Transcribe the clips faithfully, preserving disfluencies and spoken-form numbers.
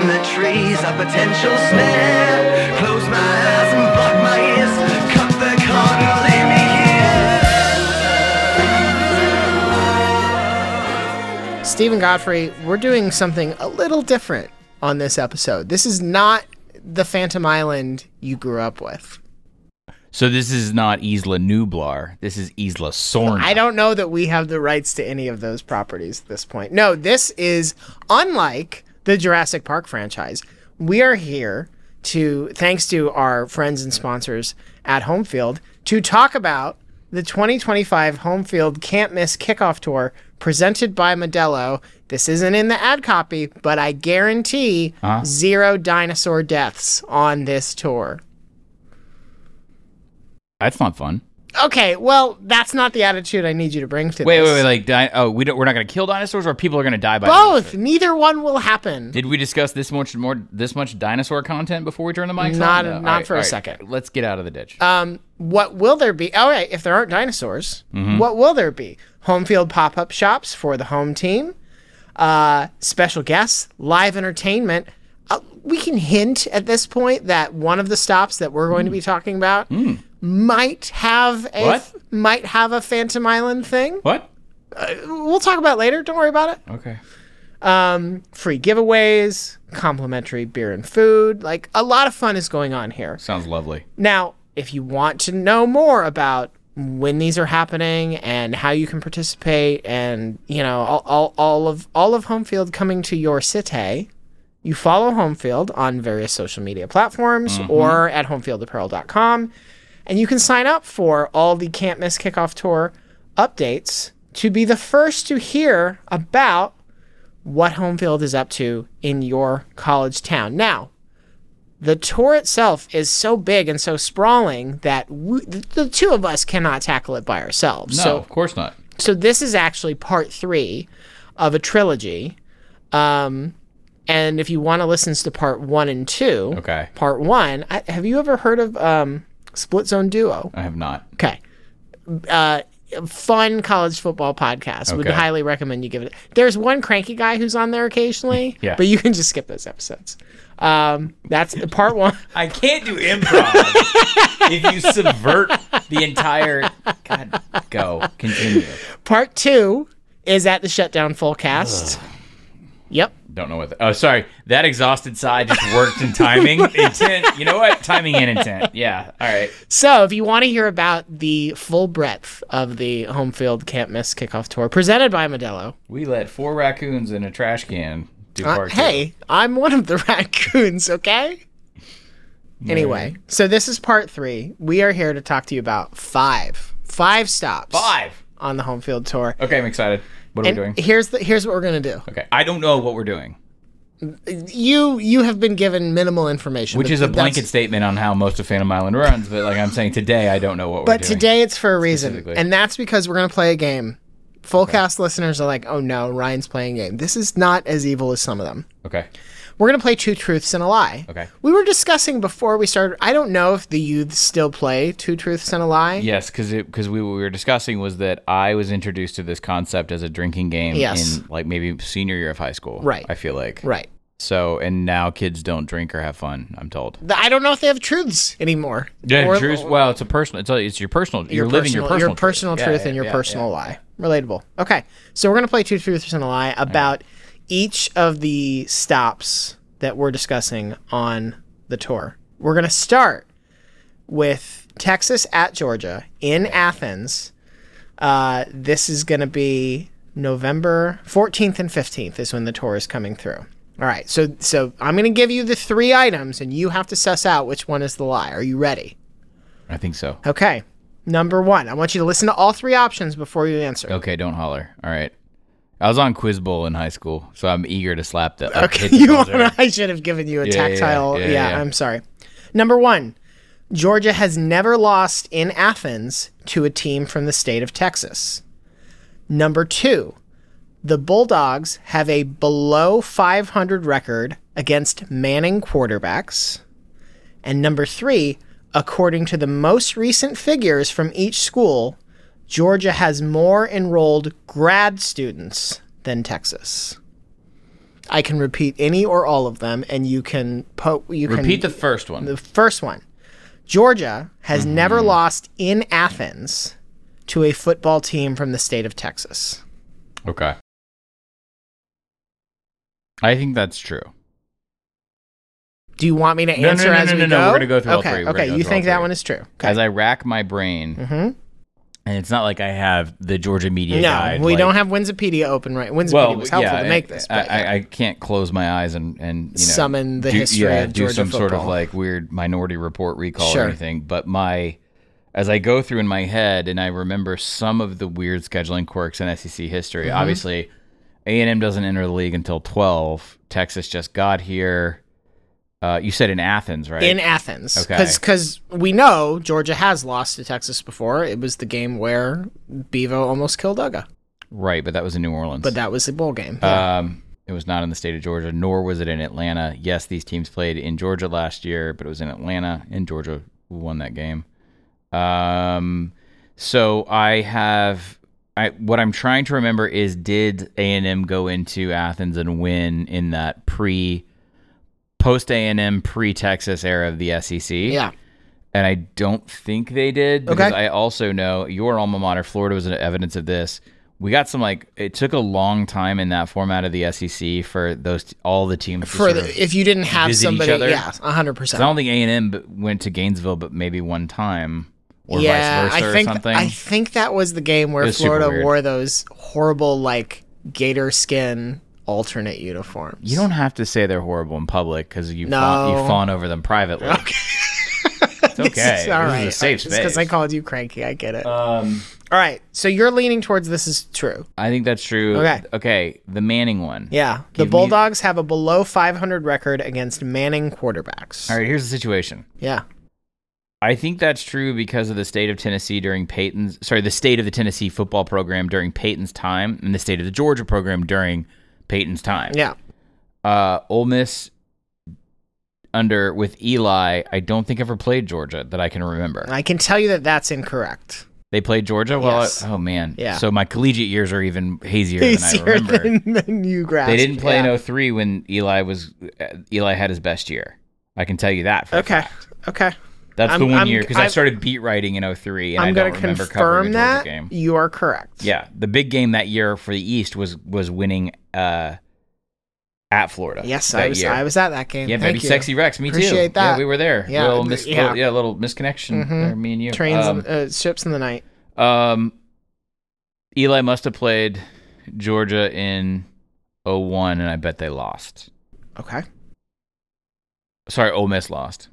in the trees, a potential snare. Close my eyes and block my ears. Cut the corner, leave me here. Stephen Godfrey, we're doing something a little different on this episode. This is not the Phantom Island you grew up with. So this is not Isla Nublar. This is Isla Sorna. I don't know that we have the rights to any of those properties at this point. No, this is unlike the Jurassic Park franchise. We are here to, thanks to our friends and sponsors at Homefield, to talk about the twenty twenty-five Homefield Can't Miss Kickoff Tour presented by Modelo. This isn't in the ad copy, but I guarantee uh-huh. zero dinosaur deaths on this tour. That's not fun. Okay, well, that's not the attitude I need you to bring to wait, this. Wait, wait, like, di- oh, we don't, we're not going to kill dinosaurs, or people are going to die by both. dinosaurs? Neither one will happen. Did we discuss this much more, this much dinosaur content before we turn the mics not, on? No. Not right, for a right. second. Let's get out of the ditch. Um, what will there be? All right, if there aren't dinosaurs, mm-hmm. what will there be? Homefield pop-up shops for the home team, uh, special guests, live entertainment. Uh, we can hint at this point that one of the stops that we're going mm. to be talking about mm. might have a what? might have a Phantom Island thing. What? Uh, we'll talk about it later. Don't worry about it. Okay. Um, free giveaways, complimentary beer and food. Like, a lot of fun is going on here. Sounds lovely. Now, if you want to know more about when these are happening and how you can participate and, you know, all, all, all of all of Homefield coming to your city, you follow Homefield on various social media platforms mm-hmm. or at homefield apparel dot com. And you can sign up for all the Can't Miss Kickoff Tour updates to be the first to hear about what Homefield is up to in your college town. Now, the tour itself is so big and so sprawling that we, the two of us cannot tackle it by ourselves. No, so, of course not. So this is actually part three of a trilogy. Um, and if you want to listen to part one and two, okay. part one, I, have you ever heard of um, Split Zone Duo? I have not. Okay. Uh, fun college football podcast. Okay. Would highly recommend you give it. There's one cranky guy who's on there occasionally, yeah. but you can just skip those episodes. Um, that's part one. I can't do improv if you subvert the entire. God, go continue. Part two is at the Shutdown Fullcast. Ugh. Yep. Don't know what. The, oh, sorry. That exhausted sigh just worked in timing, intent. You know what? Timing and intent. Yeah. All right. So, if you want to hear about the full breadth of the Homefield Can't Miss Kickoff Tour presented by Modelo, we let four raccoons in a trash can do uh, part Hey, two. I'm one of the raccoons. Okay. Anyway, so this is part three. We are here to talk to you about five, five stops, five on the Homefield tour. Okay, I'm excited. What are and we doing? Here's the here's what we're gonna do. Okay, I don't know what we're doing. You you have been given minimal information, which is a blanket statement on how most of Phantom Island runs. But like I'm saying, today I don't know what we're but doing. But today it's for a reason, and that's because we're gonna play a game. Full okay. cast listeners are like, oh no, Ryan's playing a game. This is not as evil as some of them. Okay. We're going to play Two Truths and a Lie. Okay. We were discussing before we started, I don't know if the youths still play Two Truths and a Lie. Yes, because because we, what we were discussing was that I was introduced to this concept as a drinking game yes. in like maybe senior year of high school. Right. I feel like. Right. So, and now kids don't drink or have fun, I'm told. I don't know if they have truths anymore. Yeah, or, truths. Well, it's a personal, it's, a, it's your personal, your you're living personal, your personal Your personal truth, truth yeah, and your yeah, personal yeah. lie. Relatable. Okay. So we're going to play Two Truths and a Lie about right. each of the stops that we're discussing on the tour. We're going to start with Texas at Georgia in Athens. Uh, this is going to be November fourteenth and fifteenth is when the tour is coming through. All right, so so I'm going to give you the three items, and you have to suss out which one is the lie. Are you ready? I think so. Okay. Number one, I want you to listen to all three options before you answer. Okay, don't holler. All right. I was on Quiz Bowl in high school, so I'm eager to slap that. Like, okay, you wanna, I should have given you a yeah, tactile. Yeah, yeah, yeah, yeah, I'm sorry. Number one, Georgia has never lost in Athens to a team from the state of Texas. Number two, the Bulldogs have a below five hundred record against Manning quarterbacks. And number three, according to the most recent figures from each school, Georgia has more enrolled grad students than Texas. I can repeat any or all of them, and you can po- you can Repeat the first one. the first one. Georgia has Mm-hmm. never lost in Athens to a football team from the state of Texas. Okay. I think that's true. Do you want me to No, no, answer no, as no, we no, go? no, we're gonna go through all okay, three. We're Okay, gonna go you through think all that three. one is true? Okay. As I rack my brain, hmm and it's not like I have the Georgia media No, guide. we like, don't have Winsipedia open right. Winsipedia Well, was helpful yeah, to make I- this. I, But yeah. I, I can't close my eyes and, and you know, Summon the do, history yeah, of do Georgia some sort of football. like weird Minority Report recall Sure. or anything. But my, as I go through in my head and I remember some of the weird scheduling quirks in S E C history. Mm-hmm. Obviously, A and M doesn't enter the league until twelve. Texas just got here. Uh, you said in Athens, right? in Athens. Okay. Because we know Georgia has lost to Texas before. It was the game where Bevo almost killed Uga. Right, but that was in New Orleans. But that was the bowl game. Yeah. Um, it was not in the state of Georgia, nor was it in Atlanta. Yes, these teams played in Georgia last year, but it was in Atlanta, and Georgia won that game. Um, so I have, I what I'm trying to remember is, did A and M go into Athens and win in that pre, post A and M, pre Texas era of the S E C? yeah. And I don't think they did, because Okay. I also know your alma mater, Florida, was evidence of this. We got some, like, it took a long time in that format of the S E C for those all the teams to For sort the, of, if you didn't have visit each somebody, other. yeah, one hundred 'cause percent. I don't think A and M b- went to Gainesville, but maybe one time, or yeah, vice versa I think or something. I think that was the game where It was super Florida weird. wore those horrible like gator skin alternate uniforms. You don't have to say they're horrible in public, because you, No. fawn, you fawn over them privately. Okay. It's okay. All This right. is a safe Just because space. I called you cranky, I get it. um, All right. So you're leaning towards this is true. I think that's true. Okay. Okay, the Manning one. Yeah. The Give me- Bulldogs have a below five hundred record against Manning quarterbacks. All right, here's the situation. Yeah. I think that's true because of the state of Tennessee during Peyton's, sorry, the state of the Tennessee football program during Peyton's time, and the state of the Georgia program during Peyton's time. Yeah. Uh, Ole Miss under with Eli, I don't think ever played Georgia that I can remember. I can tell you that that's incorrect. They played Georgia. Well, Yes. I- oh man, Yeah. So my collegiate years are even hazier than I Easier remember. than, than you grasp. They didn't play yeah. in oh three when Eli was uh, Eli had his best year. I can tell you that. For a Okay. fact. Okay. That's I'm- the one I'm- year because I I'm- started beat writing in oh three, and I'm I going don't to remember covering confirm a Georgia that game. you are correct. Yeah, the big game that year for the East was was winning uh, at Florida. Yes, that I was. year. I was at that game. Yeah, Thank baby, you. sexy Rex. Me too. Appreciate Yeah, that. we were there. Yeah, little mis- yeah. little- yeah, little misconnection Mhm. there. Me and you. Trains, Um, and, uh, ships in the night. um, Eli must have played Georgia in oh one, and I bet they lost. Okay. Sorry, Ole Miss lost.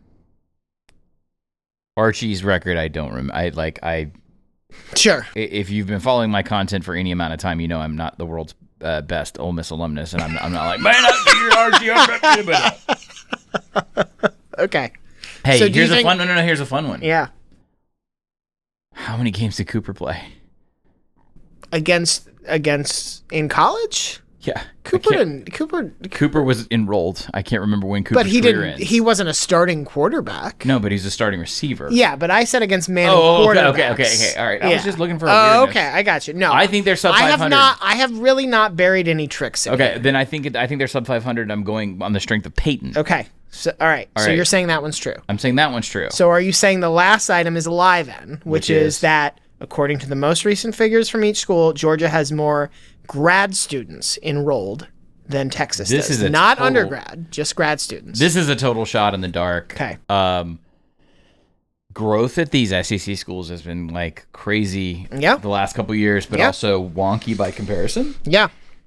Archie's record, I don't remember. I like I. Sure. i- If you've been following my content for any amount of time, you know I'm not the world's uh, best Ole Miss alumnus, and I'm I'm not like man, I see your Archie. I'm but Okay. hey, So do you here's a think- fun. No, no, no. Here's a fun one. Yeah. How many games did Cooper play? Against against in college, Yeah, I Cooper can't- didn't. Cooper. Cooper was enrolled. I can't remember when Cooper's But he career didn't. ends. He wasn't a starting quarterback. No, but he's a starting receiver. Yeah, but I said against Manning Oh, okay, quarterbacks. okay, okay, okay. All right. I was just looking for a Oh, weirdness. okay. I got you. No, I think they're sub I have five hundred. not. I have really not buried any tricks. In Okay, here. then I think it, I think they're sub five hundred. I'm going on the strength of Peyton. Okay. So all right. All so right. you're saying that one's true. I'm saying that one's true. So are you saying the last item is a lie then, which, Which is, is? that according to the most recent figures from each school, Georgia has more grad students enrolled than Texas This does. is a Not total- undergrad, just grad students. This is a total shot in the dark. Okay. Um, growth at these S E C schools has been like crazy. Yeah. The last couple years, but Yeah. also wonky by comparison. Yeah.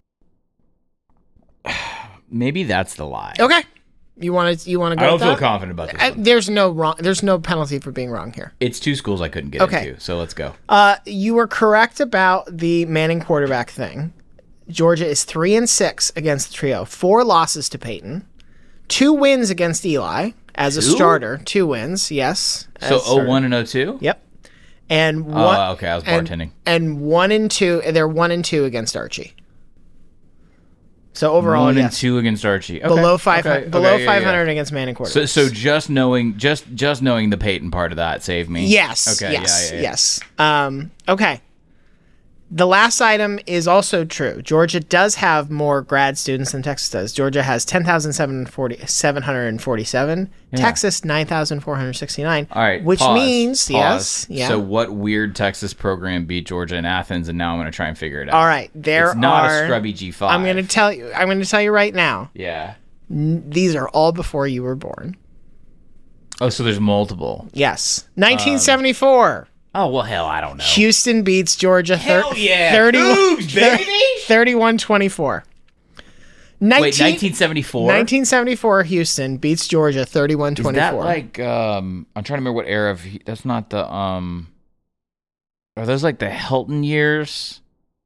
Maybe that's the lie. Okay. You want to you want to go I don't with feel that? confident about this I, one. there's no wrong there's no penalty for being wrong here. It's two schools I couldn't get Okay. into, so let's go. Uh, you were correct about the Manning quarterback thing. Georgia is three and six against the trio. Four losses to Peyton. Two wins against Eli as a Two? starter. Two wins, yes. So as starter. oh one and oh two? Yep. And Oh, one. okay. I was and, bartending. and one and two. They're one and two against Archie. So overall, One and yes, two against Archie. Okay. below five okay, below okay, yeah, five yeah. hundred against Manning quarterbacks. So, so just knowing, just just knowing the Peyton part of that saved me. Yes. Okay. Yes. yeah, yeah, yeah. Yes. Um, okay. The last item is also true. Georgia does have more grad students than Texas does. Georgia has ten thousand seven hundred forty-seven. Yeah. Texas, nine thousand four hundred sixty-nine. All right. Which pause, means, pause. yes. Yeah. So what weird Texas program beat Georgia in Athens, and now I'm going to try and figure it out. All right. There It's not are, a scrubby G five. I'm going to tell you. I'm going to tell you right now. Yeah. N- these are all before you were born. Oh, so there's multiple. Yes. nineteen seventy-four. Oh, well, hell, I don't know. Houston beats Georgia thir- Hell yeah. thirty-one, Cougs, baby. thirty-one twenty-four. Wait, nineteen seventy-four? nineteen seventy-four, Houston beats Georgia thirty-one Is twenty-four. that like, um, I'm trying to remember what era of, that's not the, um, are those like the Helton years?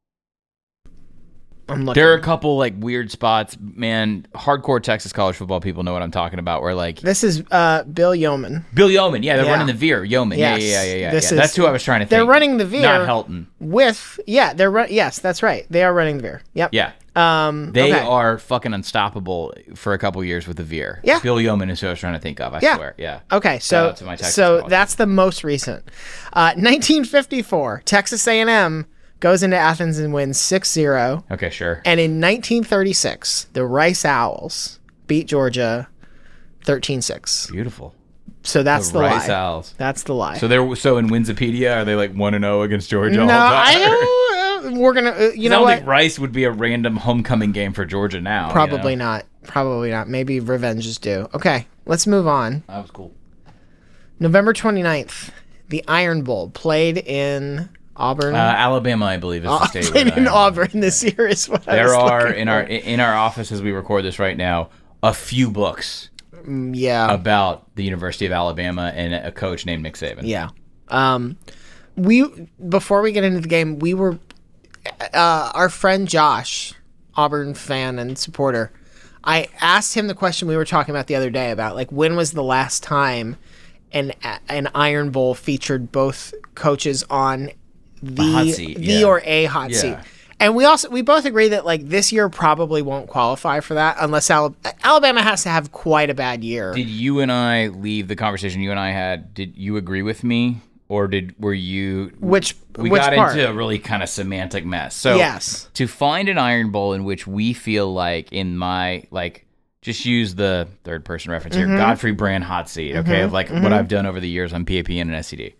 I'm looking. There are a couple like weird spots, man. Hardcore Texas college football people know what I'm talking about. Where like This is uh, Bill Yeoman. Bill Yeoman, yeah, they're Yeah. running the Veer. Yeoman, Yes. yeah, yeah, yeah, yeah. This yeah. is- That's who I was trying to think. They're running the Veer. not Helton. With, yeah, they're run- yes, that's right. They are running the Veer. Yep. Yeah, Um, they okay. are fucking unstoppable for a couple years with the Veer. Yeah. Bill Yeoman is who I was trying to think of. I Yeah. swear, yeah. Okay, so out to my Texas so college. that's the most recent. Uh, nineteen fifty-four, Texas A and M goes into Athens and wins six zero. Okay, sure. And in nineteen thirty-six, the Rice Owls beat Georgia thirteen six. Beautiful. So that's the, Rice lie. Owls. That's the lie. So they're so in Winsipedia, are they like one and zero against Georgia? no, all the time? I don't, uh, we're gonna. Uh, you I know don't what? think Rice would be a random homecoming game for Georgia now. you Probably know? not. Probably not. Maybe revenge is due. Okay, let's move on. That was cool. November twenty-ninth, the Iron Bowl played in Auburn. Uh, Alabama, I believe, is the Uh, state. played where in that- Auburn this year is what I There was are looking in our for. in our office as we record this right now a few books yeah about the University of Alabama and a coach named Nick Saban. yeah. Um, we before we get into the game, we were uh, our friend Josh, Auburn fan and supporter. I asked him the question we were talking about the other day about like when was the last time an an Iron Bowl featured both coaches on the hot seat, the yeah. or a hot Yeah. seat. And we also we both agree that like this year probably won't qualify for that unless Al- Alabama has to have quite a bad year. Did you and I leave the conversation you and I had? Did you agree with me, or did were you? Which we which got part? into a really kind of semantic mess. So Yes. to find an Iron Bowl in which we feel like in my like just use the third person reference here, Mm-hmm. Godfrey Brand hot seat, okay, of like what I've done over the years on P A P N and S C D.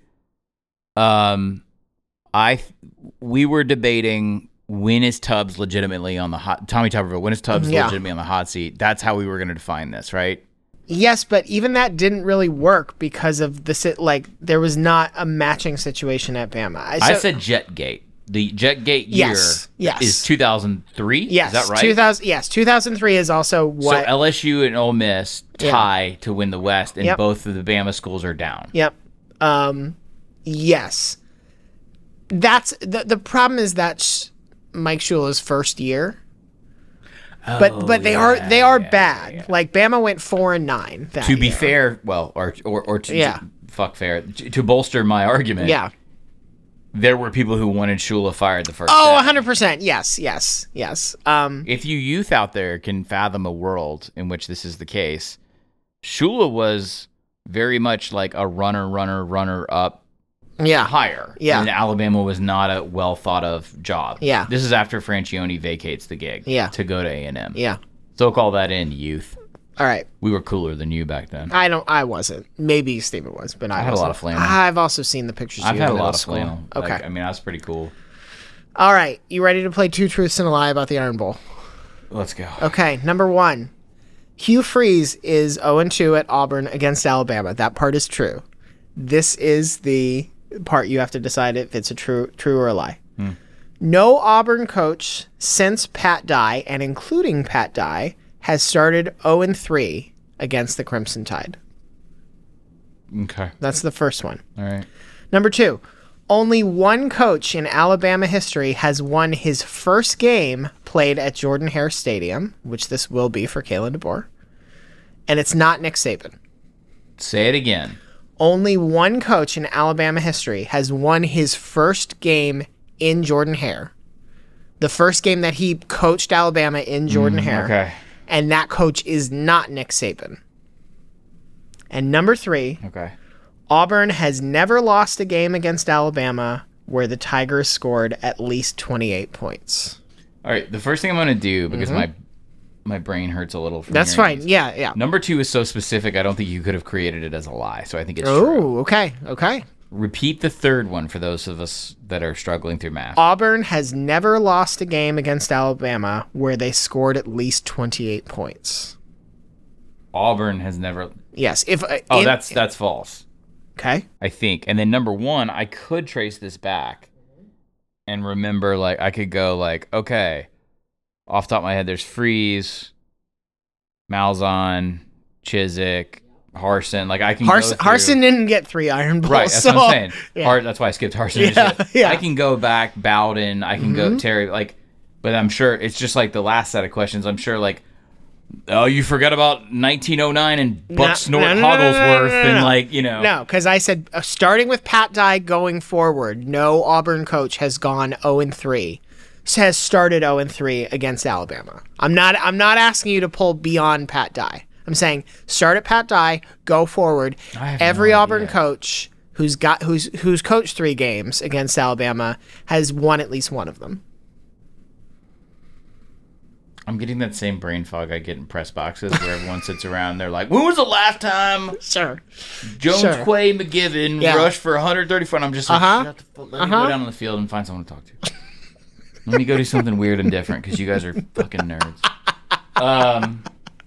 Um, I we were debating when is Tubbs legitimately on the hot Tommy Tuberville, when is Tubbs Yeah. legitimately on the hot seat? That's how we were going to define this, right? Yes, but even that didn't really work because of the sit. Like there was not a matching situation at Bama. I so- said Jetgate. The Jetgate year Yes, yes. is two thousand three. yes, Is that right? two thousand. Yes, two thousand three is also So what. L S U and Ole Miss Yeah. tie to win the West, and Yep. both of the Bama schools are down. Yep. Um, yes. That's the the problem is that's Mike Shula's first year. But but they yeah, are they are yeah, bad. yeah, yeah. Like Bama went four and nine. That To be year. fair, well, or or, or to, Yeah. fuck fair, to, to bolster my argument, Yeah. there were people who wanted Shula fired the first Oh, day. one hundred percent. Yes, yes, yes. Um, If you youth out there can fathom a world in which this is the case, Shula was very much like a runner, runner, runner up yeah. higher. Yeah. And Alabama was not a well thought of job. Yeah. This is after Francione vacates the gig. Yeah. To go to A and M. Yeah. So call that in, youth. All right. We were cooler than you back then. I don't. I wasn't. Maybe Steven was, but I, I had a wasn't. lot of flannel. I've also seen the pictures. I've of you had in a lot middle of school. flannel. Okay. Like, I mean, that's pretty cool. All right. You ready to play two truths and a lie about the Iron Bowl? Let's go. Okay. Number one, Hugh Freeze is zero and two at Auburn against Alabama. That part is true. This is the part you have to decide if it's a true, true or a lie. Hmm. No Auburn coach since Pat Dye, and including Pat Dye, has started zero and three against the Crimson Tide. Okay. That's the first one. All right. Number two, only one coach in Alabama history has won his first game played at Jordan Hare Stadium, which this will be for Kalen DeBoer, and it's not Nick Saban. Say it again. Only one coach in Alabama history has won his first game in Jordan Hare. The first game that he coached Alabama in Jordan Hare. Okay. And that coach is not Nick Saban. And number three, Okay. Auburn has never lost a game against Alabama where the Tigers scored at least twenty-eight points? All right, the first thing I'm going to do, because Mm-hmm. my my brain hurts a little from That's hearing fine. these. Yeah, yeah. Number two is so specific, I don't think you could have created it as a lie, so I think it's true. Oh, okay, okay. Repeat the third one for those of us that are struggling through math. Auburn has never lost a game against Alabama where they scored at least twenty-eight points. Auburn has never... Yes. If uh, Oh, in- that's that's false, okay. I think. And then number one, I could trace this back and remember, like, I could go, like, okay, off the top of my head, there's Freeze, Malzahn, Chiswick, Harsin. Like, I can Harsin, go through... Harsin didn't get three Iron Balls. Right, that's so, what I'm saying. yeah. Har- that's why I skipped Harsin. Yeah, yeah. I can go back, Bowden, I can Mm-hmm. go Terry, like, but I'm sure it's just like the last set of questions. I'm sure, like, oh, you forgot about nineteen oh nine and Buck No, Snort no, no, no, no, no, Hogglesworth no, no, and, no. like, you know. No, because I said uh, starting with Pat Dye going forward, no Auburn coach has gone oh and three. Has started oh and three against Alabama. I'm not. I'm not asking you to pull beyond Pat Dye. I'm saying start at Pat Dye, go forward. I have Every no Auburn idea. coach who's got who's who's coached three games against Alabama has won at least one of them. I'm getting that same brain fog I get in press boxes where everyone sits around and they're like, when was the last time Sure. Jones, Sure. Quay, McGiven Yeah. rushed for one hundred thirty front? I'm just like, Uh-huh. shut the fuck, let me Uh-huh. go down on the field and find someone to talk to. Let me go do something weird and different because you guys are fucking nerds. Um,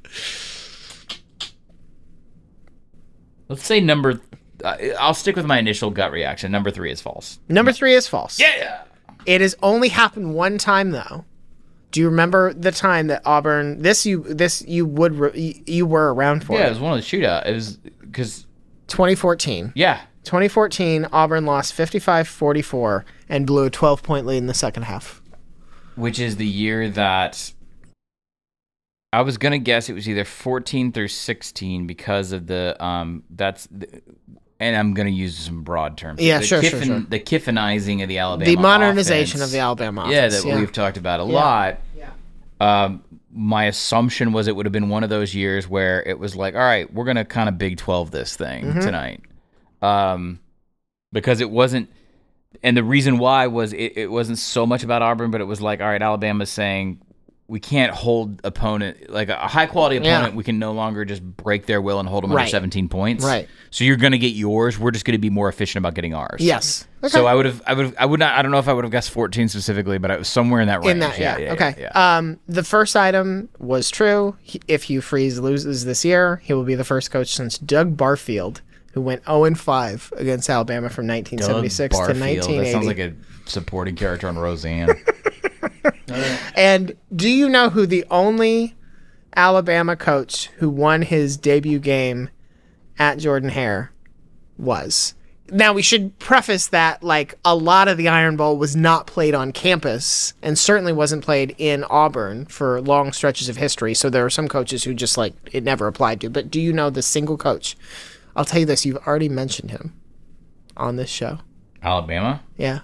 let's say number. Uh, I'll stick with my initial gut reaction. Number three is false. Number three is false. Yeah. It has only happened one time though. Do you remember the time that Auburn? This you this you would re, you, you were around for. Yeah, it was one of the shootout. It was because twenty fourteen. yeah, twenty fourteen, Auburn lost fifty-five forty-four and blew a twelve point lead in the second half. which is the year that I was gonna guess it was either fourteen through sixteen because of the um that's the, and I'm gonna use some broad terms. Yeah, the sure, sure, Kiffin, sure. The Kiffinizing of the Alabama, The modernization offense. of the Alabama Yeah, offense. that we've talked about a lot. Yeah. Um, my assumption was it would have been one of those years where it was like, all right, we're gonna kind of Big twelve this thing Mm-hmm. tonight, um, because it wasn't. And the reason why was it, it wasn't so much about Auburn, but it was like, all right, Alabama's saying we can't hold opponent like a high quality opponent. Yeah. We can no longer just break their will and hold them under Right. seventeen points. Right. So you're gonna get yours. We're just gonna be more efficient about getting ours. Yes. Okay. So I would have, I would, have, I would not. I don't know if I would have guessed fourteen specifically, but I was somewhere in that range. In that, yeah. okay. yeah. Um, the first item was true. He, if Hugh Freeze loses this year, he will be the first coach since Doug Barfield, who went oh and five against Alabama from nineteen seventy-six Doug to Barfield. nineteen eighty. That sounds like a supporting character on Roseanne. And do you know who the only Alabama coach who won his debut game at Jordan Hare was? Now, we should preface that, like, a lot of the Iron Bowl was not played on campus and certainly wasn't played in Auburn for long stretches of history. So there are some coaches who just, like, it never applied to. But do you know the single coach? I'll tell you this. You've already mentioned him on this show. Alabama? Yeah.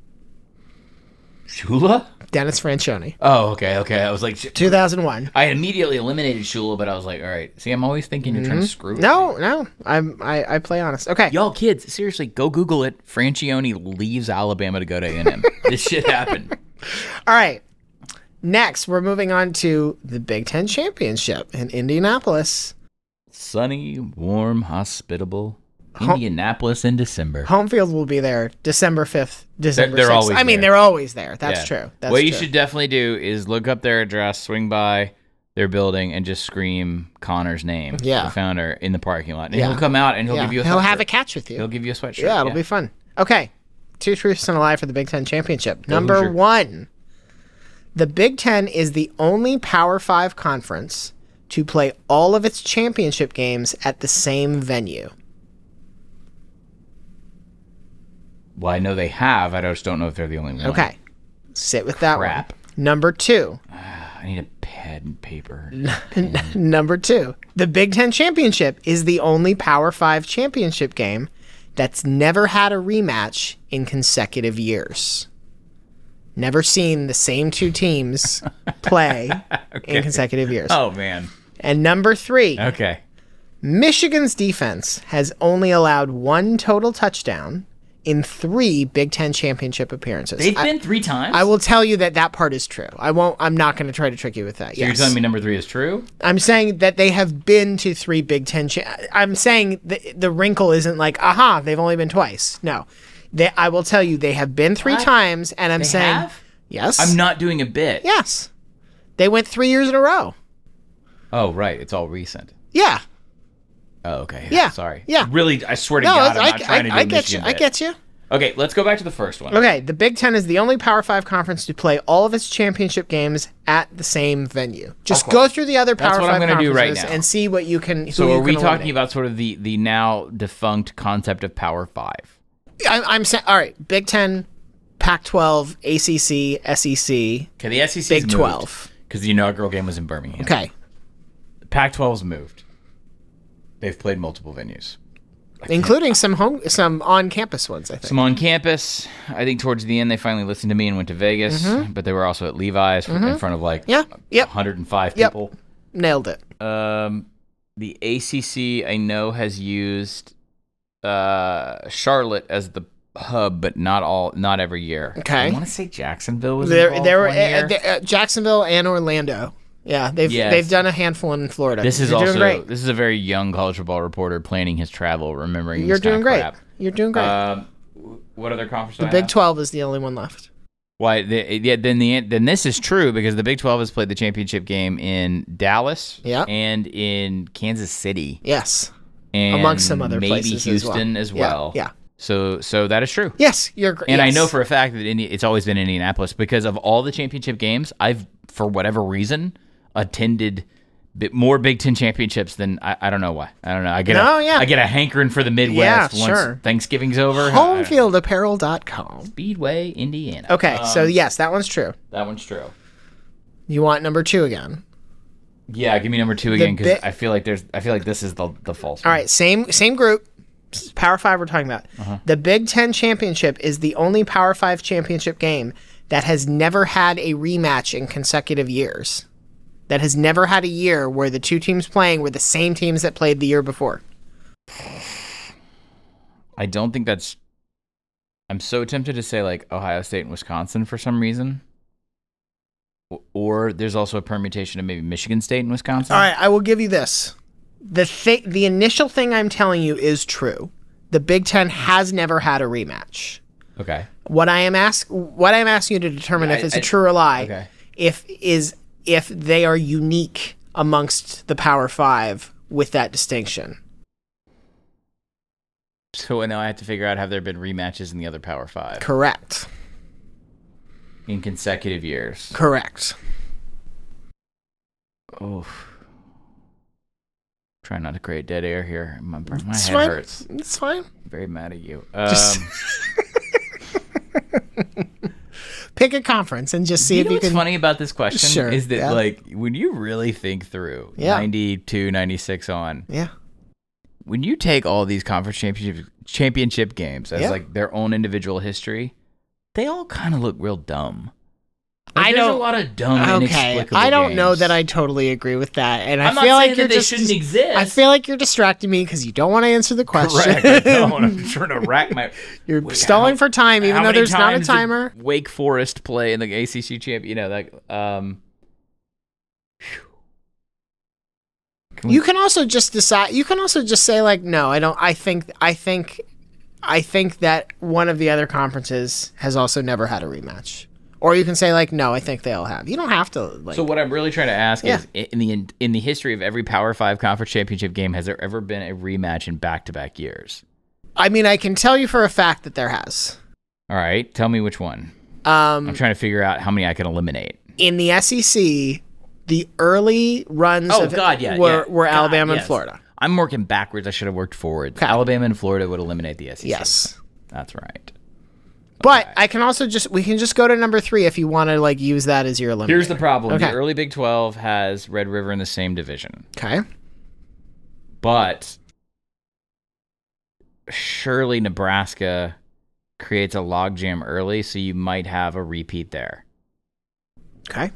Shula? Dennis Franchione. Oh, okay, okay. I was like, sh- two thousand one. I immediately eliminated Shula, but I was like, all right. See, I'm always thinking you're trying to screw with No, me. no. I'm, I, I play honest. Okay. Y'all kids, seriously, go Google it. Franchione leaves Alabama to go to A and M. This shit happened. All right. Next, we're moving on to the Big Ten Championship in Indianapolis. Sunny, warm, hospitable Indianapolis in December. Home field will be there December fifth, December they're sixth. always I mean, there. they're always there. That's Yeah. true. That's what true. you should definitely do is look up their address, swing by their building, and just scream Connor's name, Yeah. the founder, in the parking lot. And Yeah. he'll come out and he'll Yeah. give you a He'll have a sweatshirt. catch with you. He'll give you a sweatshirt. Yeah, it'll be fun. Okay. Two truths and a lie for the Big Ten Championship. Number Hoosier. one. The Big Ten is the only Power Five conference to play all of its championship games at the same venue. Well, I know they have. I just don't know if they're the only one. Okay. Sit with that Crap. one. Number two. I need a pad and paper. Number two. The Big Ten Championship is the only Power Five championship game that's never had a rematch in consecutive years. Never seen the same two teams play in consecutive years. Oh, man. And number three. Okay. Michigan's defense has only allowed one total touchdown in three Big Ten championship appearances. They've I, been three times? I will tell you that that part is true. I won't. I'm not going to try to trick you with that. So yes. you're telling me number three is true? I'm saying that they have been to three Big Ten. Cha- I'm saying the the wrinkle isn't like, aha, they've only been twice. No, they. I will tell you they have been three What? times, and I'm They saying have? yes. I'm not doing a bit. Yes, they went three years in a row. Oh, right. It's all recent. Yeah. Oh, okay. Yeah. Sorry. Yeah. Really, I swear to No, God, I'm I, not I, trying to do I a get Michigan you. I bit. get you. Okay, let's go back to the first one. Okay, the Big Ten is the only Power Five conference to play all of its championship games at the same venue. Just Okay. go through the other Power That's what I'm Five gonna do conferences right now. and see what you can. Who So you are we can talking eliminate. about sort of the, the now defunct concept of Power Five? I, I'm saying, all right, Big Ten, Pac twelve, A C C, S E C, Okay, the S E C's Big twelve. because the inaugural game was in Birmingham. Okay, Pac twelve's moved. They've played multiple venues. including some home, some on-campus ones. I think. Some on campus. I think towards the end they finally listened to me and went to Vegas, but they were also at Levi's in front of like Mm-hmm. Yeah. Yep. one hundred five Yep. people. Nailed it. Um, the A C C I know has used uh, Charlotte as the hub, but not all, not every year. Okay. I want to say Jacksonville was There, involved there were one uh, year. uh, uh, Jacksonville and Orlando. Yeah, they've Yes. they've done a handful in Florida. This is You're also doing great. this is a very young college football reporter planning his travel, remembering You're this kind doing of great. crap. You're doing great. Um, what other conference? do the I Big have? twelve is the only one left. Why? The, yeah. Then the then this is true because the Big twelve has played the championship game in Dallas, Yeah. and in Kansas City, Yes, and amongst some other maybe places Houston as as well. well. Yeah, yeah. So so that is true. Yes, you're great. And I know for a fact that Indi- it's always been Indianapolis because of all the championship games. I've, for whatever reason, attended bi- more Big Ten championships than I, I don't know why. I don't know. I get No, a, yeah. I get a hankering for the Midwest Yeah, once sure. Thanksgiving's over. home field apparel dot com. Speedway, Indiana. Okay, so Um, yes, that one's true. that one's true. You want number two again? Yeah, give me number two again because bit- I feel like there's. I feel like this is the the false. All one. right, same same group. Power Five we're talking about. Uh-huh. The Big Ten championship is the only Power Five championship game that has never had a rematch in consecutive years. That has never had a year where the two teams playing were the same teams that played the year before. I don't think that's. I'm so tempted to say like Ohio State and Wisconsin for some reason. O- Or there's also a permutation of maybe Michigan State and Wisconsin. All right, I will give you this. The thi- the initial thing I'm telling you is true. The Big Ten has never had a rematch. Okay. What I am ask what I am asking you to determine Yeah, if it's I- a true or lie, okay. if is if they are unique amongst the Power Five with that distinction. So now I have to figure out have there been rematches in the other Power Five Correct. in consecutive years. Correct. Oh. Trying not to create dead air here. My, my It's head fine. hurts. It's fine. I'm very mad at you. Um, Just- Pick a conference and just see you if know you what's can. funny about this question Sure, is that yeah. like when you really think through Yeah. ninety-two, ninety-six on, Yeah. when you take all these conference championship championship games as Yeah. like their own individual history, they all kind of look real dumb. Like, I there's don't- a lot of dumb, Okay, inexplicable I don't know games. that I totally agree with that, and I I'm not feel saying like you're that they just. shouldn't exist. I feel like you're distracting me because you don't want to answer the question. Correct. I don't. I'm trying to rack my. You're Wait, stalling how- for time, even how though many there's not a times did timer. Wake Forest play in the A C C champ. You know, like um. Can we- You can also just decide. You can also just say like, no, I don't. I think. I think. I think that one of the other conferences has also never had a rematch. Or you can say like, no, I think they all have. You don't have to like. So what I'm really trying to ask Yeah. is, in the in the history of every Power Five conference championship game, has there ever been a rematch in back-to-back years? I mean, I can tell you for a fact that there has. All right, tell me which one. Um, I'm trying to figure out how many I can eliminate. in the S E C, the early runs Oh of God, yeah, were, yeah. were God, Alabama yes. and Florida. I'm working backwards. I should have worked forwards. Okay. Alabama and Florida would eliminate the S E C. Yes. That's right. But Okay. I can also just we can just go to number three if you want to like use that as your eliminator. Here's the problem. Okay. The early Big twelve has Red River in the same division. Okay. But surely Nebraska creates a logjam early, so you might have a repeat there. Okay.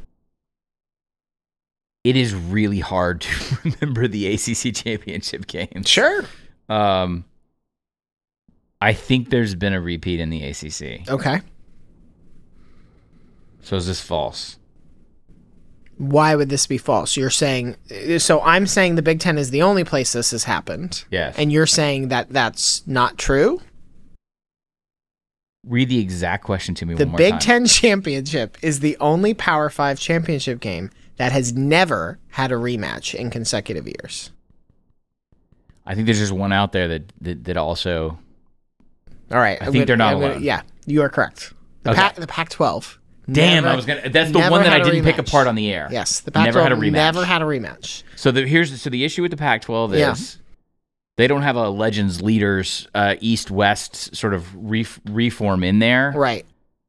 It is really hard to remember the A C C championship games. Sure. Um, I think there's been a repeat in the A C C. Okay. So is this false? Why would this be false? You're saying, so I'm saying the Big Ten is the only place this has happened. Yes. And you're saying that that's not true? Read the exact question to me The one more Big time. Ten Championship is the only Power Five championship game that has never had a rematch in consecutive years. I think there's just one out there that that, that also. All right. I I'm think gonna- they're not I'm gonna- alone. Yeah, you are correct. The, Okay. Pac, the Pac twelve. Damn, never- I was gonna. That's the never one that I had a didn't pick rematch. apart on the air. Yes, the Pac twelve never had a rematch. never had a rematch. So the here's so the issue with the Pac twelve is Yeah. they don't have a legends leaders uh, East West sort of re- reform in there. Right.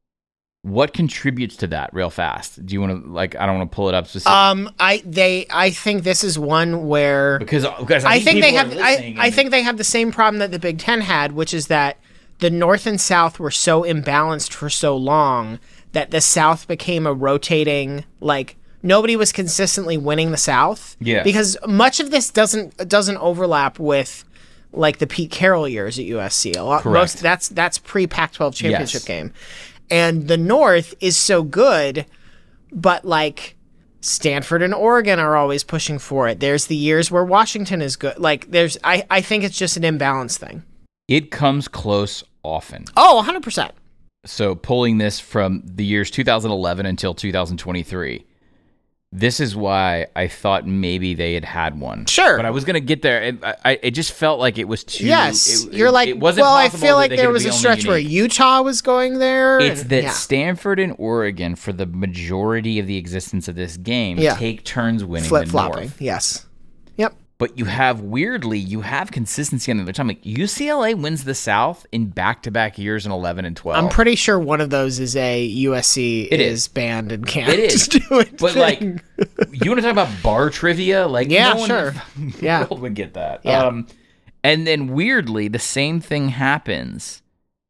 What contributes to that real fast? Do you want to like? I don't want to pull it up specifically Um, I they I think this is one where because because I I think, think they people have are I, listening I and- think they have the same problem that the Big Ten had, which is that the North and South were so imbalanced for so long that the South became a rotating, like nobody was consistently winning the South. Yeah. Because much of this doesn't doesn't overlap with like the Pete Carroll years at U S C. A lot Correct. most that's that's pre Pac twelve championship Yes. game. And the North is so good, but like Stanford and Oregon are always pushing for it. There's the years where Washington is good. Like there's I, I think it's just an imbalance thing. it comes close often. Oh, one hundred percent. So pulling this from the years two thousand eleven until two thousand twenty-three, this is why I thought maybe they had had one. Sure. But I was going to get there. It, I, it just felt like it was too... Yes. it- You're it- like, it wasn't well, I possible feel that like they there could was be a only stretch where unique. Utah was going there. It's and- that yeah. Stanford and Oregon, for the majority of the existence of this game, Yeah. take turns winning flip the flopping. North. Yes. Yep. But you have, weirdly, you have consistency on the other time. Like U C L A wins the South in back-to-back years in eleven and twelve. I'm pretty sure one of those is a U S C It is is. banned and can't It is. do it. But like, you want to talk about bar trivia? Like, Yeah, no one sure. in the Yeah. world would get that. Yeah. Um, and then weirdly, the same thing happens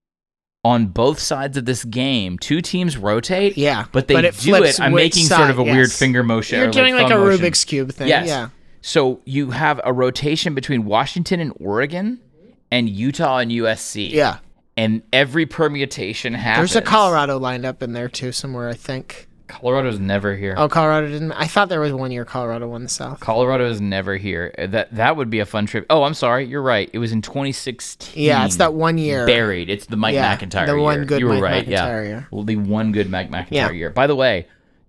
on both sides of this game. Two teams rotate. Yeah, but they but it do flips it. I'm which making sort of a side, weird yes. finger motion. You're or, doing like, thumb a motion. Rubik's Cube thing. Yes. Yeah. So you have a rotation between Washington and Oregon, and Utah and U S C. Yeah. And every permutation happens. There's a Colorado lined up in there too somewhere, I think. Colorado's never here. Oh, Colorado didn't. I thought there was one year Colorado won the South. Colorado is never here. That that would be a fun trip. Oh, I'm sorry. You're right. It was in twenty sixteen. Yeah, it's that one year. Buried. It's the Mike Yeah, McIntyre the year. one good you were Mike right. McIntyre yeah. year. Well, the one good Mike McIntyre Yeah. year. By the way,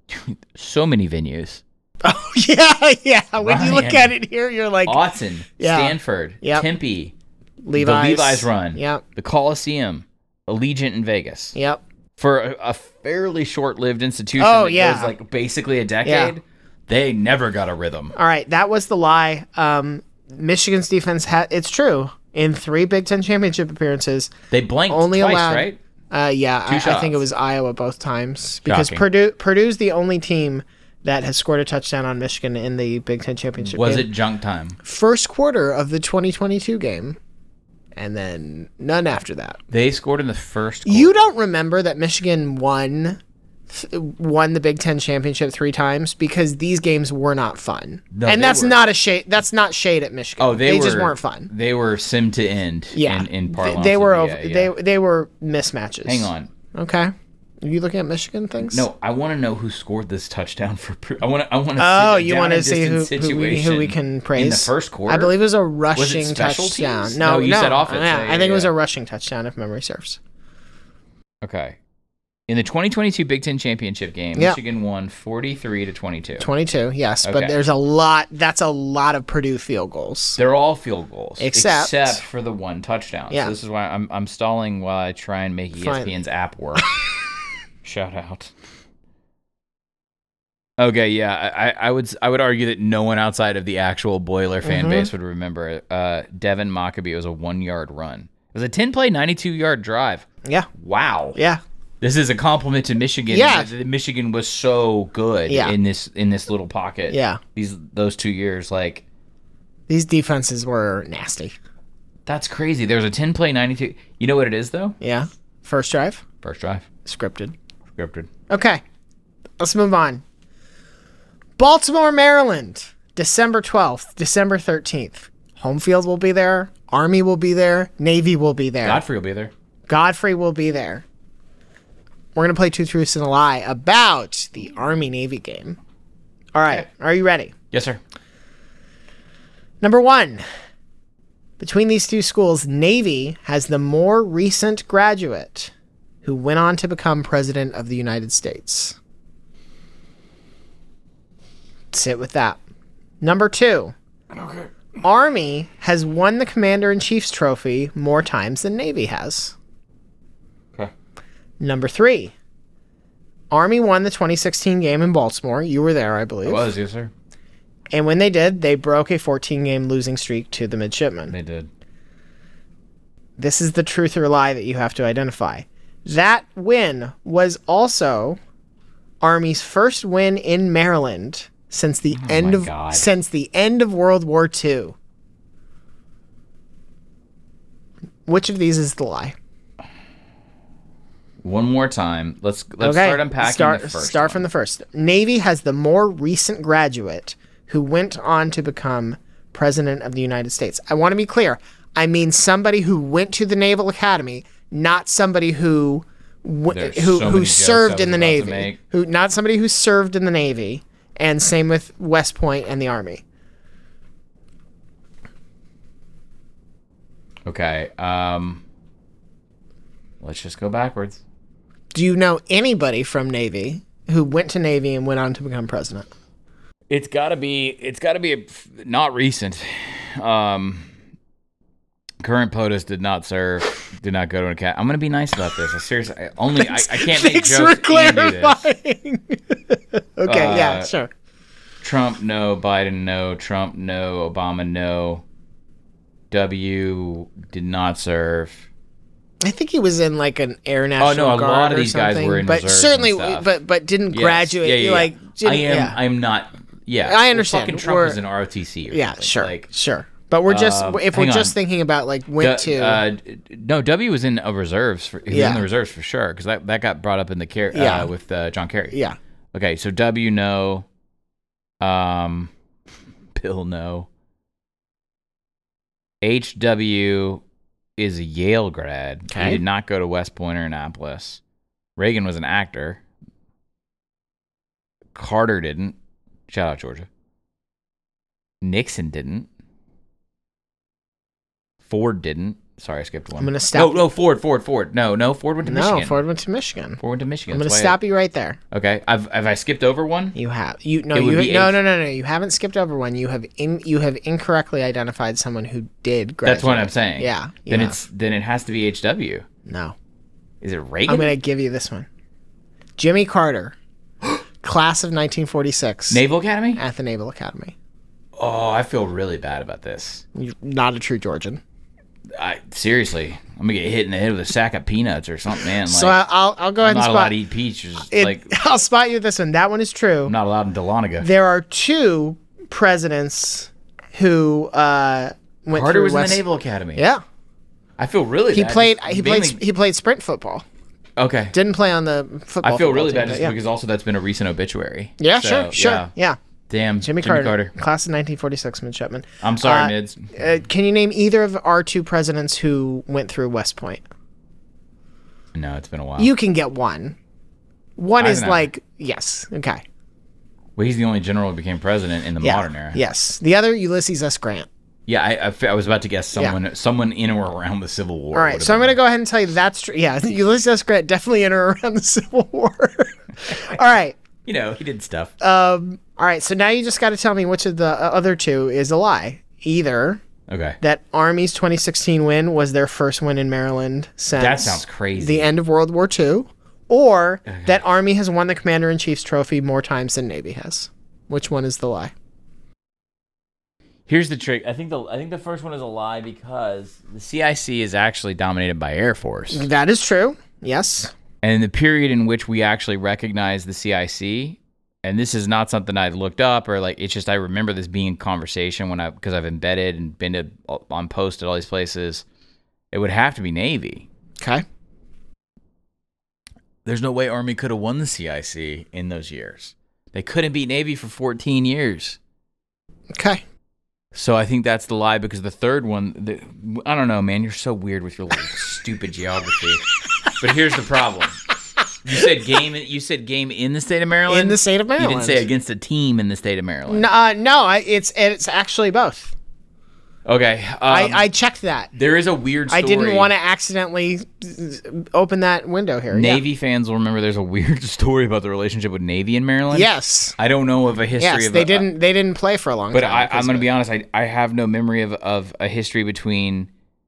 so many venues. Oh yeah, yeah. When you look Ryan. at it here, you're like Autzen, Yeah. Stanford, Yep. Tempe, Levi's. the Levi's Run, Yep. the Coliseum, Allegiant in Vegas. Yep. For a, a fairly short-lived institution Oh, that yeah. goes like basically a decade, they never got a rhythm. All right, that was the lie. Um, Michigan's defense had. It's true. In three Big Ten championship appearances, They blanked only twice, allowed. right? Uh, yeah, I, I shots. think it was Iowa both times because Shocking. Purdue Purdue's the only team that has scored a touchdown on Michigan in the Big Ten championship. Was game. it junk time? First quarter of the twenty twenty-two game, and then none after that. They scored in the first quarter. You don't remember that Michigan won th- won the Big Ten championship three times because these games were not fun, No, and they that's were. not a shade. That's not shade at Michigan. Oh, they, were, just weren't fun. They were sim to end. Yeah, in, in They- parlance. they were of over, the- yeah, yeah. they they were mismatches. Hang on. Okay, are you looking at Michigan things? No, I want to know who scored this touchdown for. Purdue. I want to. I want to. Oh, see you want to see who, who, we, who we can praise in the first quarter? I believe it was a rushing special touchdown. teams? No, No, you no, said offense. Yeah, Yeah, I think yeah, it was yeah. a rushing touchdown if memory serves. Okay. In the twenty twenty-two Big Ten championship game, Yeah. Michigan won forty-three to twenty-two. twenty-two, yes, but Okay. there's a lot. That's a lot of Purdue field goals. They're all field goals, Except- except for the one touchdown. Yeah. So this is why I'm I'm stalling while I try and make E S P N's app work. Shout out. Okay, yeah, I, I would I would argue that no one outside of the actual Boiler fan Mhm. base would remember it. Uh, Devin Mockabee was a one yard run. It was a ten play, ninety-two yard drive. Yeah, Wow. yeah. This is a compliment to Michigan. Yeah. that Michigan was so good Yeah. in this in this little pocket. Yeah. These those two years, like These defenses were nasty. that's crazy. There was a ten play, ninety-two. You know what it is though? Yeah. First drive, First drive, scripted. scripted. Okay, let's move on. Baltimore, Maryland, December twelfth, December thirteenth. Home field will be there. Army will be there. Navy will be there. Godfrey will be there. Godfrey will be there. We're going to play Two Truths and a Lie about the Army-Navy game. All right. Okay. Are you ready? Yes, sir. Number one. Between these two schools, Navy has the more recent graduate who went on to become President of the United States. Sit with that. Number two. Okay. Army has won the Commander-in-Chief's trophy more times than Navy has. Okay. Number three. Army won the twenty sixteen game in Baltimore. You were there, I believe. It was, yes, sir. And when they did, they broke a fourteen-game losing streak to the midshipmen. They did. This is the truth or lie that you have to identify. That win was also Army's first win in Maryland since the Oh end my of God. since the end of World War Two. Which of these is the lie? One more time. Let's let's Okay, start unpacking start, the first Start one. from the first. Navy has the more recent graduate who went on to become President of the United States. I want to be clear. I mean somebody who went to the Naval Academy, not somebody who w- There's who so who many jokes served I in the was about to Navy. make. Who not somebody who served in the Navy, and same with West Point and the Army. Okay. Um. Let's just go backwards. Do you know anybody from Navy who went to Navy and went on to become president? It's got to be. It's got to be a, not recent. Um. Current POTUS did not serve. Did not go to an academy. I'm gonna be nice about this. I seriously, I only I, I can't make Thanks jokes for and do this. clarifying. Okay, yeah, Uh, sure. Trump, no. Biden, no. Trump, no. Obama, no. W did not serve. I think he was in like an Air National Oh, no, a Guard lot of or these guys something, were in but reserves certainly, and stuff. but but didn't Yes. graduate. Yeah, yeah, yeah. Like, I didn't, am. yeah, I'm not. Yeah. I Well, understand. fucking Trump We're- was in R O T C. Or yeah, something. sure, Like, sure. But we're just Um, if we're hang just on. thinking about like went D- to uh, no, W was in uh, reserves. For, he was Yeah. in the reserves for sure because that, that got brought up in the car- Yeah. uh, with uh, John Kerry. yeah. Okay, so W no, um, Bill no. H W is a Yale grad. Okay. He did not go to West Point or Annapolis. Reagan was an actor. Carter didn't. Shout out Georgia. Nixon didn't. Ford didn't. Sorry, I skipped one. I'm gonna stop. No, no, Ford, Ford, Ford. No, no, Ford went to No, Michigan. Ford went to Michigan. Ford went to Michigan. I'm gonna That's why stop you right there. I- okay, I've have I skipped over one? You have you no It would you be no H. no no no you haven't skipped over one. You have in you have incorrectly identified someone who did graduate. That's what I'm saying. Yeah. you Then have. it's then it has to be H W. no. Is it Reagan? I'm gonna give you this one. Jimmy Carter, class of nineteen forty-six, Naval Academy? at the Naval Academy. Oh, I feel really bad about this. You're not a true Georgian. I seriously, I'm gonna get hit in the head with a sack of peanuts or something, man. Like, So I- I'll I'll go I'm ahead and not allowed spot. to eat peaches. It, like I'll spot you this one. That one is true. I'm not allowed in Dahlonega. There are two presidents who uh, went Carter through was West. in the Naval Academy. Yeah, I feel really he bad. played. just He being played. the- he played sprint football. okay. Didn't play on the football. I feel football really team, bad but just yeah. because also that's been a recent obituary. Yeah, So, sure, sure. Yeah. Yeah. Damn, Jimmy, Carter, class of nineteen forty-six, midshipman. I'm sorry, Uh, mids. Uh, can you name either of our two presidents who went through West Point? No, it's been a while. You can get one. One is Eisenhower. like yes, okay, Well, he's the only general who became president in the yeah, modern era. yes. The other Ulysses S. Grant. Yeah, I, I, fe- I was about to guess someone, someone in or around the Civil War. All right, so I'm going to go ahead and tell you that's true. Yeah, Ulysses S. Grant definitely in or around the Civil War. All right. You know, he did stuff. Um, all right, so now you just got to tell me which of the uh, other two is a lie. Either Okay. that Army's twenty sixteen win was their first win in Maryland since That sounds crazy. the end of World War Two, or that Army has won the Commander-in-Chief's trophy more times than Navy has. Which one is the lie? Here's the trick. I think the I think the first one is a lie because the C I C is actually dominated by Air Force. That is true. Yes. And in the period in which we actually recognize the C I C, and this is not something I've looked up or like, it's just I remember this being in conversation when I because I've embedded and been to on post at all these places. It would have to be Navy. Okay. There's no way Army could have won the C I C in those years. They couldn't beat Navy for fourteen years. Okay. So I think that's the lie because the third one, the, I don't know, man. You're so weird with your little stupid geography. But here's the problem. You said game. You said game in the state of Maryland. In the state of Maryland. You didn't say against a team in the state of Maryland. No, uh, no I, it's it's actually both. Okay. Um, I, I checked that. There is a weird story. I didn't want to accidentally open that window here. Navy yeah. fans will remember there's a weird story about the relationship with Navy in Maryland. Yes. I don't know of a history yes, of they a, didn't they didn't play for a long but time. I, I'm because going to of be it. honest. I, I have no memory of, of a history between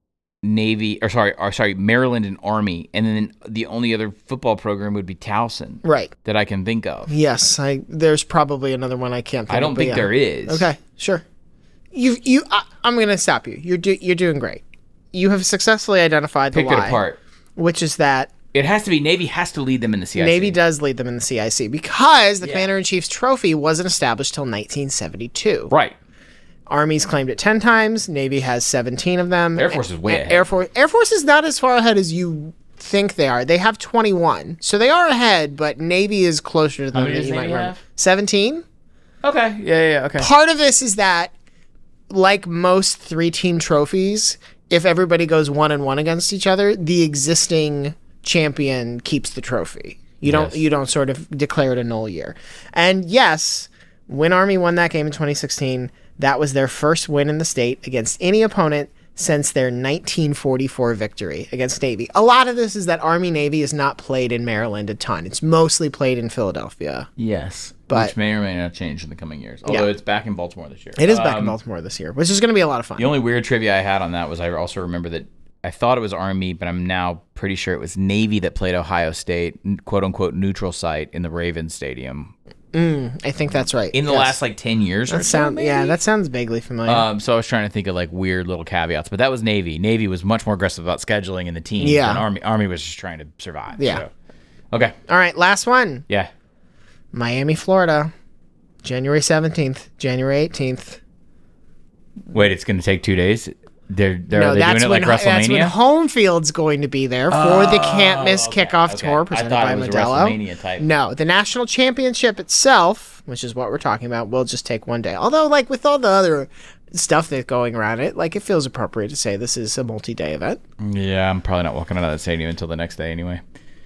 Navy or sorry or sorry Maryland and Army, and then the only other football program would be Towson. Right. That I can think of. Yes, I there's probably another one I can't think I don't of, but think yeah. there is. Okay, sure. You you I, I'm going to stop you. You're do, you're doing great. You have successfully identified the Pick it lie, apart. which is that It has to be Navy has to lead them in the C I C. Navy does lead them in the C I C because the Yeah. Commander-in-Chief's trophy wasn't established till nineteen seventy-two. Right. Army's claimed it ten times. Navy has seventeen of them. Air Force is way A- ahead. Air Force Air Force is not as far ahead as you think they are. They have twenty-one. So they are ahead, but Navy is closer to them many than does you might Navy remember. have? seventeen? Okay. Yeah. Yeah. yeah. Okay. Part of this is that, like most three-team trophies, if everybody goes one and one against each other, the existing champion keeps the trophy. You don't Yes. you don't sort of declare it a null year. And yes, when Army won that game in twenty sixteen, that was their first win in the state against any opponent since their nineteen forty-four victory against Navy. A lot of this is that Army Navy is not played in Maryland a ton. It's mostly played in Philadelphia. Yes. But- which may or may not change in the coming years. Although Yeah. it's back in Baltimore this year. It is back in Um, Baltimore this year, which is going to be a lot of fun. The only weird trivia I had on that was I also remember that I thought it was Army, but I'm now pretty sure it was Navy that played Ohio State, quote unquote, neutral site in the Ravens Stadium I think that's right. in the Yes. last like ten years or That so. sound, maybe? yeah, that sounds vaguely familiar. Um, so I was trying to think of like weird little caveats, but that was Navy. Navy was much more aggressive about scheduling in the team. Yeah. And Army Army was just trying to survive. Yeah. So. Okay. All right, last one. Yeah. Miami, Florida, January seventeenth, January eighteenth. Wait, it's going to take two days. They're they're No, are they that's doing it when like that's when WrestleMania? home field's going to be there for the can't miss okay, kickoff okay. tour I presented thought by it was a Modelo. WrestleMania type. No, the national championship itself, which is what we're talking about, will just take one day. Although, like with all the other stuff that's going around it, like it feels appropriate to say this is a multi-day event. Yeah, I'm probably not walking out of that stadium until the next day anyway.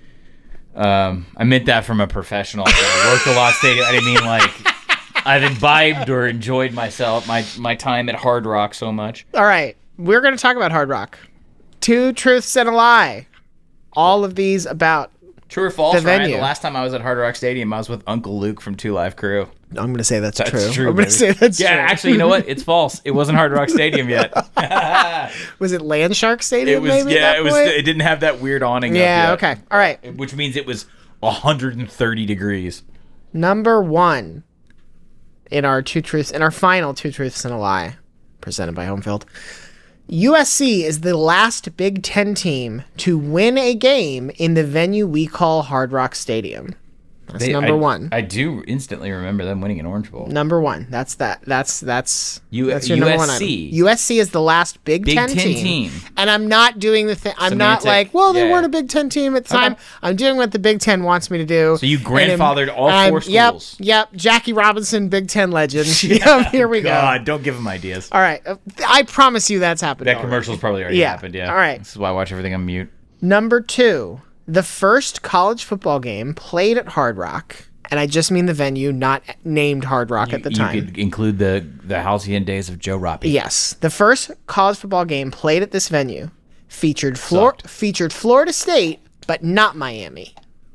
Um, I meant that from a professional. I worked a lot stadium. I didn't mean like I've imbibed or enjoyed myself my my time at Hard Rock so much. All right, we're going to talk about Hard Rock. Two truths and a lie. All of these about. True or false? The Ryan? venue. The last time I was at Hard Rock Stadium, I was with Uncle Luke from Two Live Crew. I'm going to say that's, That's true. true. I'm going baby. to say that's yeah, true. actually, you know what? It's false. It wasn't Hard Rock Stadium yet. Was it Landshark Stadium? It was. maybe, at Yeah, that it was. point? It didn't have that weird awning. Yeah. up yet, Okay. All right. which means it was one hundred thirty degrees. Number one in our two truths, in our final two truths and a lie, presented by Homefield. U S C is the last Big Ten team to win a game in the venue we call Hard Rock Stadium. That's They- number I- one. I do instantly remember them winning an Orange Bowl. Number one. That's that. That's that's U- that's your number one U S C. item. U S C is the last Big, Big Ten, Ten team. team. And I'm not doing the thing. I'm not Semantic. like, well, they Yeah. weren't a Big Ten team at the Okay. time. I'm doing what the Big Ten wants me to do. So you And I'm- grandfathered all I'm- four Yep. schools. Yep. Jackie Robinson, Big Ten legend. Yep, here we go. God, don't give them ideas. All right. Uh, I promise you that's happened. That already. commercial's probably already Yeah. happened. Yeah. All right. This is why I watch everything on mute. Number two, the first college football game played at Hard Rock, and I just mean the venue, not named Hard Rock at the you time. could include the the halcyon days of Joe Roppy. Yes, the first college football game played at this venue featured Flor- Sucked. featured Florida State, but not Miami.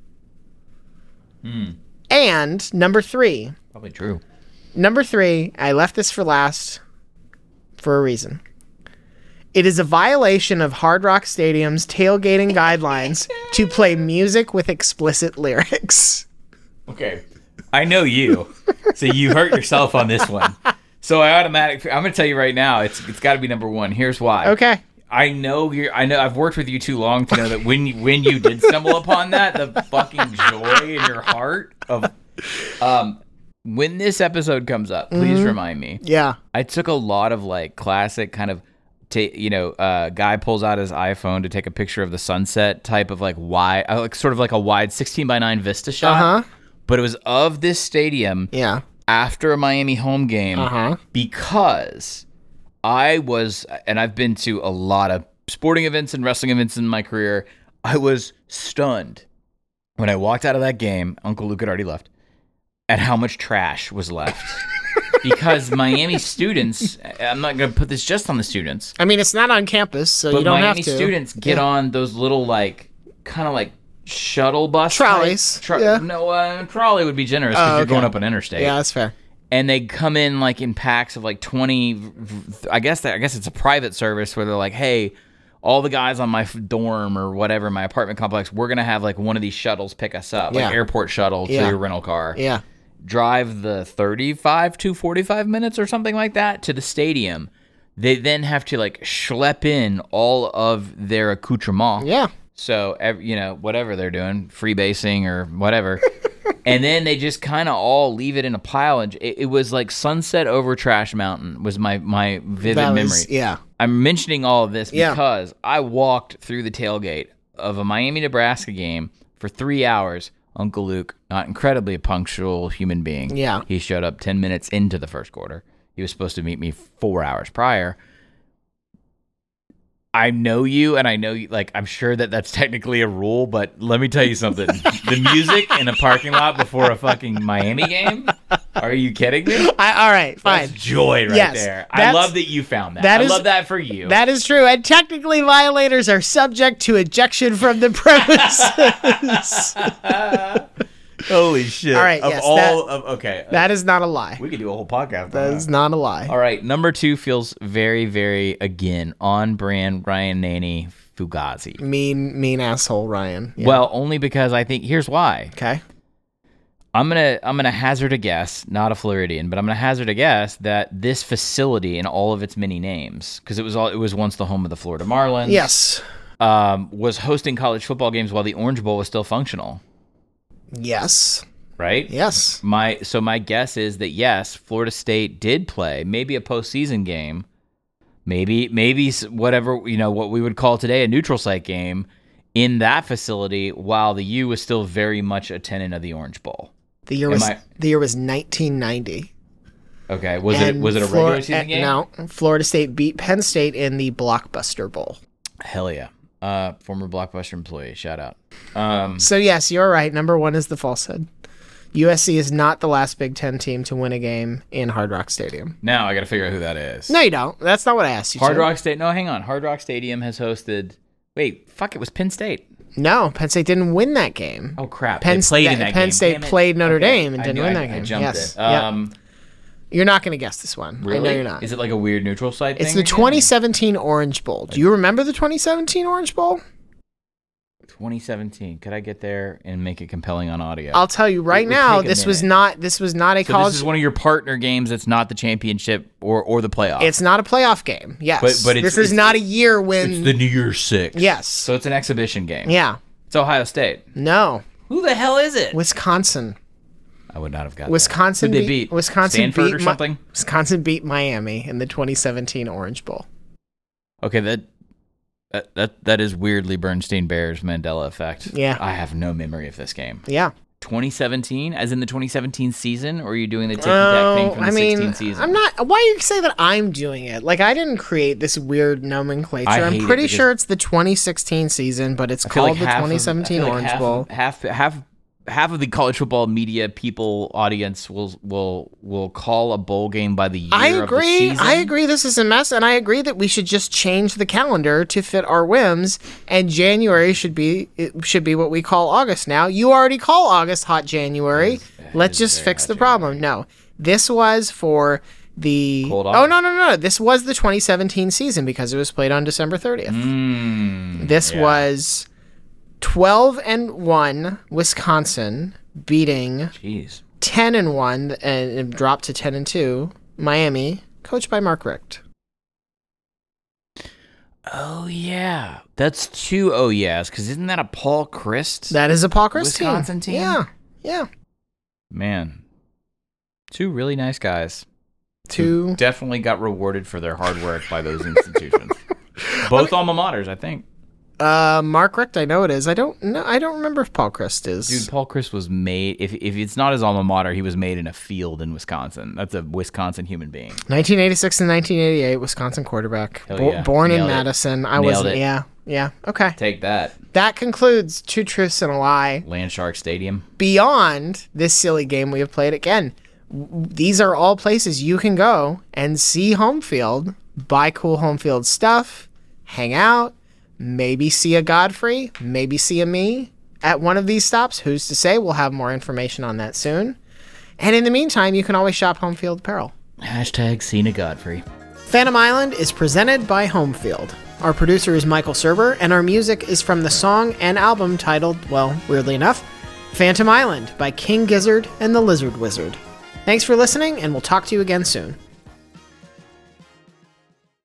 Hmm. And number three, Probably true. number three, I left this for last for a reason. It is a violation of Hard Rock Stadium's tailgating guidelines to play music with explicit lyrics. Okay. I know you, so you hurt yourself on this one. So I automatically, I'm going to tell you right now, it's it's got to be number one. Here's why. Okay. I know you're. I know I've worked with you too long to know that when you, when you did stumble upon that, the fucking joy in your heart of, um, when this episode comes up, please Mm-hmm. remind me. Yeah. I took a lot of like classic kind of, ta you know, uh, guy pulls out his iPhone to take a picture of the sunset type of like wide, uh, like sort of like a wide sixteen by nine Vista shot. Uh-huh. But it was of this stadium Yeah. after a Miami home game Uh-huh. because I was, and I've been to a lot of sporting events and wrestling events in my career. I was stunned when I walked out of that game. Uncle Luke had already left, at how much trash was left. Because Miami students, I'm not going to put this just on the students. I mean, it's not on campus, so but you don't Miami have to. students get Yeah. on those little, like, kind of like shuttle bus Trolleys, type- Tro- yeah. No, uh, trolley would be generous because Oh, you're okay. going up an interstate. Yeah, that's fair. And they come in like in packs of like twenty. I guess that I guess it's a private service where they're like, hey, all the guys on my f- dorm or whatever, my apartment complex, we're gonna have like one of these shuttles pick us up, Yeah. like airport shuttle Yeah. to your rental car. Yeah. Drive the thirty-five to forty-five minutes or something like that to the stadium. They then have to like schlep in all of their accoutrement. Yeah. So, ev- you know, whatever they're doing, freebasing or whatever. And then they just kind of all leave it in a pile. And it, it was like sunset over Trash Mountain was my, my vivid That was- memory. yeah. I'm mentioning all of this Yeah. because I walked through the tailgate of a Miami-Nebraska game for three hours. Uncle Luke, not incredibly punctual human being. Yeah. He showed up ten minutes into the first quarter. He was supposed to meet me four hours prior. I know you, and I know you, like, I'm sure that that's technically a rule, but let me tell you something. The music in a parking lot before a fucking Miami game? Are you kidding me? I, all right, fine. That's joy right Yes, there. I that's- love that you found that. that I is- love that for you. That is true. And technically, violators are subject to ejection from the premises. Holy shit. All right, Of yes, all that- of, okay. That is not a lie. we could do a whole podcast on That that. is not a lie. All right, number two feels very, very, again, on brand Ryan Naney Fugazi. Mean, mean asshole, Ryan. Yeah. Well, only because I think, here's why. okay. I'm gonna I'm gonna hazard a guess, not a Floridian, but I'm gonna hazard a guess that this facility and all of its many names, because it was all it was once the home of the Florida Marlins. Yes. Um, was hosting college football games while the Orange Bowl was still functional. Yes. Right? Yes. My so my guess is that yes, Florida State did play maybe a postseason game, maybe maybe s- whatever you know what we would call today a neutral site game in that facility while the U was still very much a tenant of the Orange Bowl. The year Am was I- the year was nineteen ninety. Okay, was it And was it a Flor- regular season uh, game? No, Florida State beat Penn State in the Blockbuster Bowl. Hell yeah. Uh, former Blockbuster employee, shout out. Um, So yes, you're right. Number one is the falsehood. U S C is not the last Big Ten team to win a game in Hard Rock Stadium. now I got to figure out who that is. No, you don't. That's not what I asked you. Hard to. Rock State. No, hang on. Hard Rock Stadium has hosted. Wait, fuck! It was Penn State. No, Penn State didn't win that game. Oh crap! Penn, they played that- in that Penn game. State Damn it. played Notre Okay. Dame and I didn't knew win I- that game. I jumped Yes. it. Yep. Um, You're not going to guess this one. really? I know you're not. Is it like a weird neutral site It's thing? the again? twenty seventeen Orange Bowl. Do you remember the twenty seventeen Orange Bowl? twenty seventeen. Could I get there and make it compelling on audio? I'll tell you right It would now. take a This was minute. not. This was not a so college. this is one of your partner games. That's not the championship or or the playoff. It's not a playoff game. Yes, But- but it's- this is it's- not a year when. It's the New Year's Six. Yes. So it's an exhibition game. yeah. It's Ohio State. No. Who the hell is it? Wisconsin. I would not have got Wisconsin that. Who'd they beat, beat? Wisconsin Stanford beat or Mi- something? Wisconsin beat Miami in the twenty seventeen Orange Bowl. Okay, that that that, that is weirdly Bernstein Bears Mandela effect. Yeah. I have no memory of this game. Yeah. twenty seventeen, as in the twenty seventeen season, or are you doing the ticky tack Oh, thing from the I mean, sixteen season? I'm not. Why you say that I'm doing it? Like I didn't create this weird nomenclature. I I'm hate it pretty because- sure it's the twenty sixteen season, but it's I feel called like the half of- twenty seventeen I feel like Orange half, Bowl. Half half half of the college football media people audience will will will call a bowl game by the year I of the agree. season. I agree. This is a mess, and I agree that we should just change the calendar to fit our whims. And January should be it should be what we call August now. You already call August hot January. Let's is just very fix hot the problem. No, this was for the. Cold oh August. no no no! This was the twenty seventeen season because it was played on December thirtieth. Mm, This yeah. was twelve and one Wisconsin beating Jeez. ten and one and it dropped to ten and two Miami, coached by Mark Richt. Oh yeah, that's two. Oh yes, because isn't that a Paul Christ? That is a Paul Chris Wisconsin team? Yeah, yeah. Man, two really nice guys. Two. Definitely got rewarded for their hard work by those institutions. Both alma maters, I think. Uh, Mark Richt, I know it is. I don't know. I don't remember if Paul Christ is. Dude, Paul Christ was made, if if it's not his alma mater, he was made in a field in Wisconsin. That's a Wisconsin human being. nineteen eighty-six and nineteen eighty-eight, Wisconsin quarterback. Hell Bo- yeah. born in Nailed it. Madison. I Nailed wasn't. it. Yeah. Yeah. Okay. Take that. That concludes Two Truths and a Lie. Landshark Stadium. Beyond this silly game we have played, again, w- these are all places you can go and see home field, buy cool home field stuff, hang out, maybe see a Godfrey, maybe see a me at one of these stops. Who's to say? We'll have more information on that soon. And in the meantime, you can always shop home field apparel. Hashtag Cena Godfrey. Phantom Island is presented by Homefield. Our producer is Michael Serber, and our music is from the song and album titled, well, weirdly enough, Phantom Island by King Gizzard and the Lizard Wizard. Thanks for listening, and we'll talk to you again soon.